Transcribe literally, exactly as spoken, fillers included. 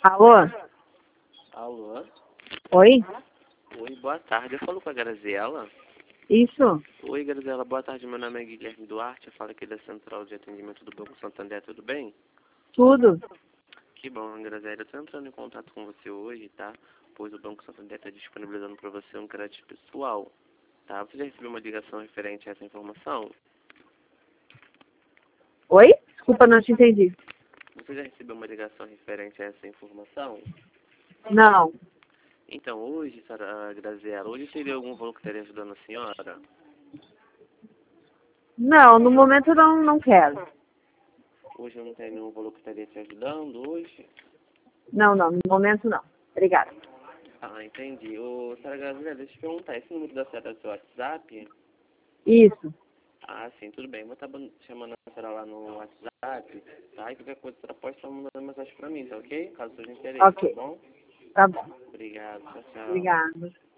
Alô? Alô? Oi? Oi, boa tarde. Eu falo com a Graziela. Isso? Oi, Graziela, boa tarde. Meu nome é Guilherme Duarte. Eu falo aqui da Central de Atendimento do Banco Santander. Tudo bem? Tudo? Que bom, Graziela. Eu estou entrando em contato com você hoje, tá? Pois o Banco Santander está disponibilizando para você um crédito pessoal, tá? Você já recebeu uma ligação referente a essa informação? Oi? Desculpa, não te entendi. Você já recebeu uma ligação referente a essa informação? Não. Então, hoje, Sara- Graziela, hoje teria algum valor que estaria ajudando a senhora? Não, no momento eu não, não quero. Hoje não tem nenhum valor que estaria te ajudando hoje? Não, não, no momento não. Obrigada. Ah, entendi. Ô, Sara Graziela, deixa eu te perguntar, esse número da senhora é o seu WhatsApp? Isso. Ah, sim, tudo bem. Vou estar chamando a senhora lá no WhatsApp, tá? E qualquer coisa a senhora pode estar mandando mensagem pra mim, tá ok? Caso seja interesse, tá Ok. bom? Tá bom. Obrigado, tchau, tchau. Obrigada.